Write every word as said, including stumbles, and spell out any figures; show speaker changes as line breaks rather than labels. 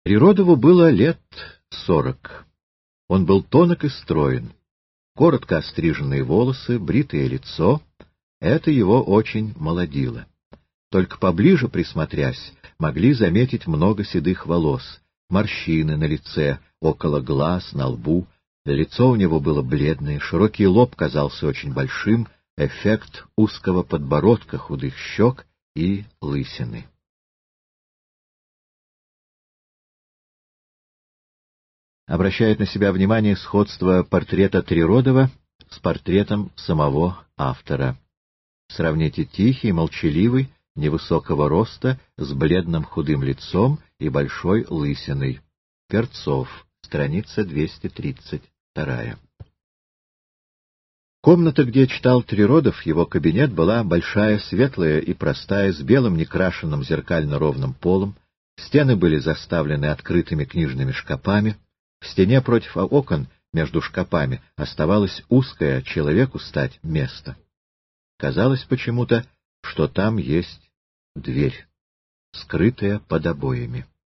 Природову было лет сорок. Он был тонок и строен. Коротко остриженные волосы, бритое лицо — это его очень молодило. Только поближе присмотрясь, могли заметить много седых волос, морщины на лице, около глаз, на лбу. Лицо у него было бледное, широкий лоб казался очень большим, эффект узкого подбородка, худых щек и лысины. Обращает на себя внимание сходство портрета Триродова с портретом самого автора. Сравните тихий, молчаливый, невысокого роста, с бледным худым лицом и большой лысиной. Перцов, страница двести тридцать два. Комната, где читал Триродов, его кабинет, была большая, светлая и простая, с белым некрашенным зеркально-ровным полом. Стены были заставлены открытыми книжными шкапами. В стене против окон между шкапами оставалось узкое, человеку стать, место. Казалось почему-то, что там есть дверь, скрытая под обоями.